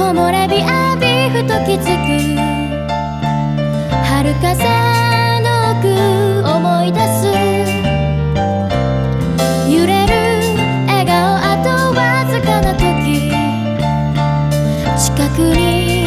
漏れ日浴びふと気づく春風の奥思い出す揺れる笑顔あとわずかな時近くに